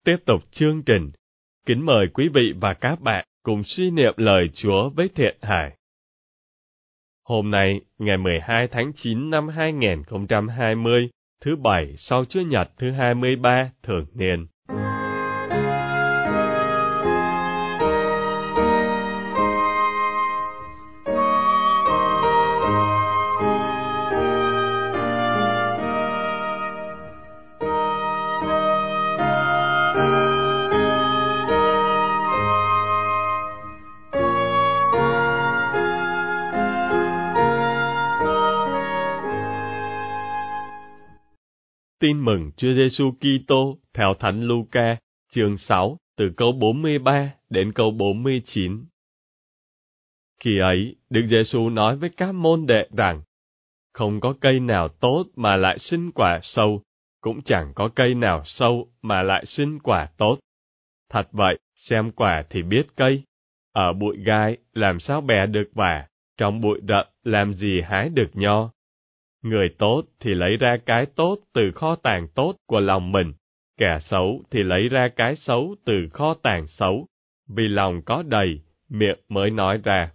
tiếp tục chương trình, kính mời quý vị và các bạn cùng suy niệm lời Chúa với Thiện Hải. Hôm nay, ngày 12 tháng 9 năm 2020, thứ Bảy sau Chúa Nhật thứ 23 thường niên. Tin mừng Chúa Giêsu Kitô theo Thánh Luca, chương 6, từ câu 43 đến câu 49. Khi ấy, Đức Giêsu nói với các môn đệ rằng, không có cây nào tốt mà lại sinh quả sâu, cũng chẳng có cây nào sâu mà lại sinh quả tốt. Thật vậy, xem quả thì biết cây. Ở bụi gai làm sao bẻ được vả, trong bụi rậm làm gì hái được nho. Người tốt thì lấy ra cái tốt từ kho tàng tốt của lòng mình, kẻ xấu thì lấy ra cái xấu từ kho tàng xấu, vì lòng có đầy, miệng mới nói ra.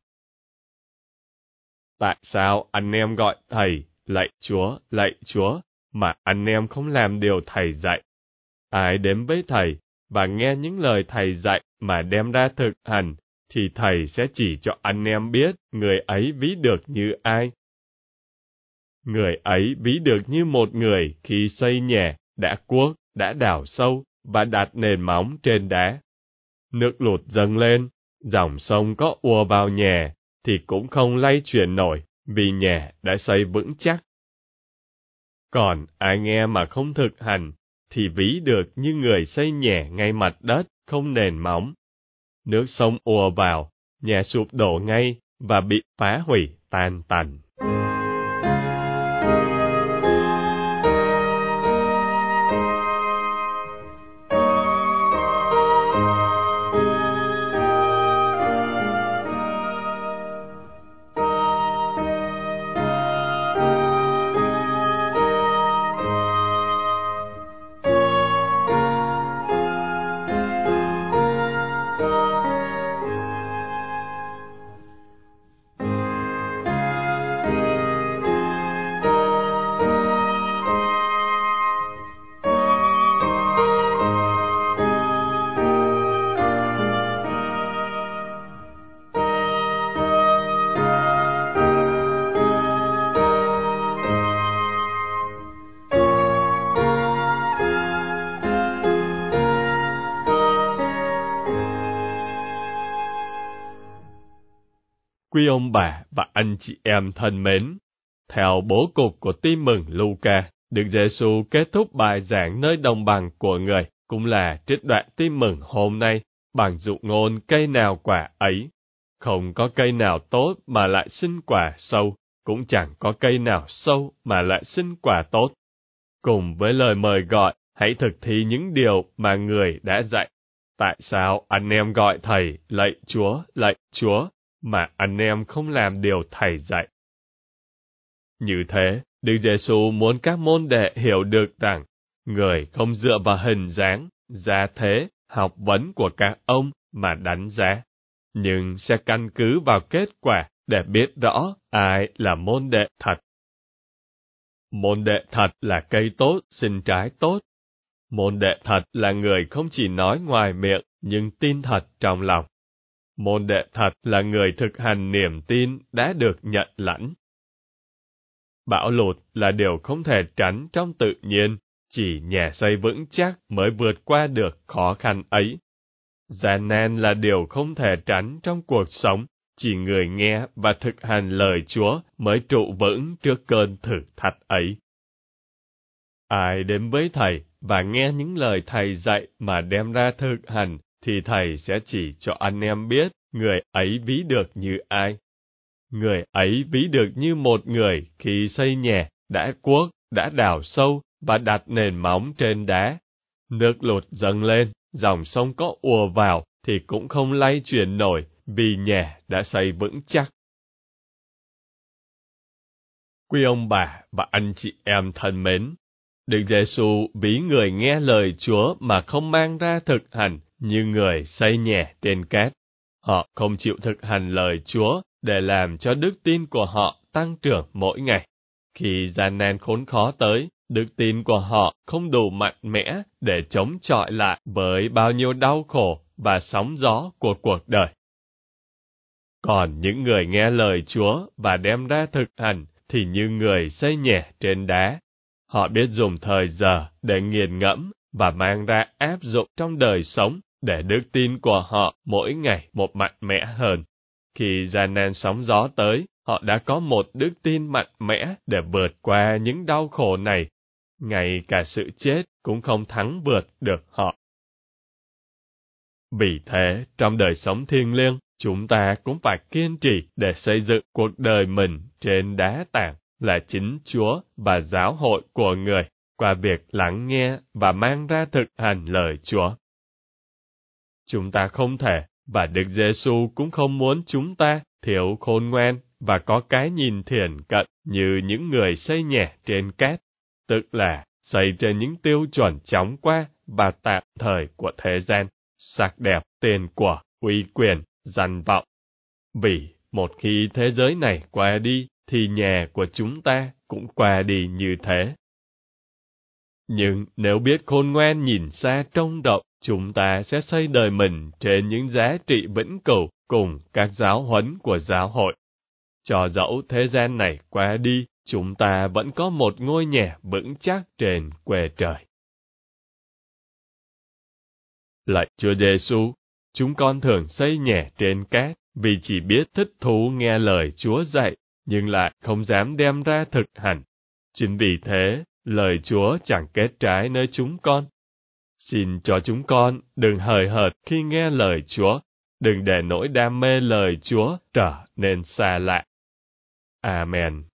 Tại sao anh em gọi Thầy, lạy Chúa, mà anh em không làm điều Thầy dạy? Ai đến với Thầy, và nghe những lời Thầy dạy mà đem ra thực hành, thì Thầy sẽ chỉ cho anh em biết người ấy ví được như ai. Người ấy ví được như một người khi xây nhà, đã cuốc, đã đào sâu, và đặt nền móng trên đá. Nước lụt dâng lên, dòng sông có ùa vào nhà, thì cũng không lay chuyển nổi, vì nhà đã xây vững chắc. Còn ai nghe mà không thực hành, thì ví được như người xây nhà ngay mặt đất, không nền móng. Nước sông ùa vào, nhà sụp đổ ngay, và bị phá hủy tan tành. Quý ông bà và anh chị em thân mến, theo bố cục của Tin mừng Luca, Đức Giêsu kết thúc bài giảng nơi đồng bằng của người, cũng là trích đoạn Tin mừng hôm nay, bằng dụ ngôn cây nào quả ấy. Không có cây nào tốt mà lại sinh quả sâu, cũng chẳng có cây nào sâu mà lại sinh quả tốt. Cùng với lời mời gọi, hãy thực thi những điều mà người đã dạy. Tại sao anh em gọi Thầy, lạy Chúa, mà anh em không làm điều Thầy dạy? Như thế, Đức Giêsu muốn các môn đệ hiểu được rằng, người không dựa vào hình dáng, gia thế, học vấn của các ông mà đánh giá, nhưng sẽ căn cứ vào kết quả để biết rõ ai là môn đệ thật. Môn đệ thật là cây tốt, sinh trái tốt. Môn đệ thật là người không chỉ nói ngoài miệng, nhưng tin thật trong lòng. Môn đệ thật là người thực hành niềm tin đã được nhận lãnh. Bão lụt là điều không thể tránh trong tự nhiên, chỉ nhà xây vững chắc mới vượt qua được khó khăn ấy. Gian nan là điều không thể tránh trong cuộc sống, chỉ người nghe và thực hành lời Chúa mới trụ vững trước cơn thử thách ấy. Ai đến với Thầy và nghe những lời Thầy dạy mà đem ra thực hành, thì Thầy sẽ chỉ cho anh em biết người ấy ví được như ai. Người ấy ví được như một người khi xây nhà, đã cuốc, đã đào sâu và đặt nền móng trên đá. Nước lụt dâng lên, dòng sông có ùa vào thì cũng không lay chuyển nổi, vì nhà đã xây vững chắc. Quý ông bà và anh chị em thân mến, Đức Giêsu ví người nghe lời Chúa mà không mang ra thực hành như người xây nhà trên cát. Họ không chịu thực hành lời Chúa để làm cho đức tin của họ tăng trưởng mỗi ngày. Khi gian nan khốn khó tới, đức tin của họ không đủ mạnh mẽ để chống chọi lại với bao nhiêu đau khổ và sóng gió của cuộc đời. Còn những người nghe lời Chúa và đem ra thực hành thì như người xây nhà trên đá. Họ biết dùng thời giờ để nghiền ngẫm và mang ra áp dụng trong đời sống để đức tin của họ mỗi ngày một mạnh mẽ hơn. Khi gian nan sóng gió tới, họ đã có một đức tin mạnh mẽ để vượt qua những đau khổ này. Ngay cả sự chết cũng không thắng vượt được họ. Vì thế, trong đời sống thiêng liêng, chúng ta cũng phải kiên trì để xây dựng cuộc đời mình trên đá tảng là chính Chúa và giáo hội của người, qua việc lắng nghe và mang ra thực hành lời Chúa. Chúng ta không thể, và Đức Giêsu cũng không muốn chúng ta thiếu khôn ngoan và có cái nhìn thiển cận như những người xây nhà trên cát, tức là xây trên những tiêu chuẩn chóng qua và tạm thời của thế gian, sắc đẹp, tiền của, uy quyền, danh vọng. Vì một khi thế giới này qua đi, thì nhà của chúng ta cũng qua đi như thế. Nhưng nếu biết khôn ngoan nhìn xa trông rộng, chúng ta sẽ xây đời mình trên những giá trị vĩnh cửu cùng các giáo huấn của giáo hội. Cho dẫu thế gian này qua đi, chúng ta vẫn có một ngôi nhà vững chắc trên quê trời. Lạy Chúa Giêsu, chúng con thường xây nhà trên cát vì chỉ biết thích thú nghe lời Chúa dạy, nhưng lại không dám đem ra thực hành. Chính vì thế, lời Chúa chẳng kết trái nơi chúng con. Xin cho chúng con đừng hời hợt khi nghe lời Chúa, đừng để nỗi đam mê lời Chúa trở nên xa lạ. Amen.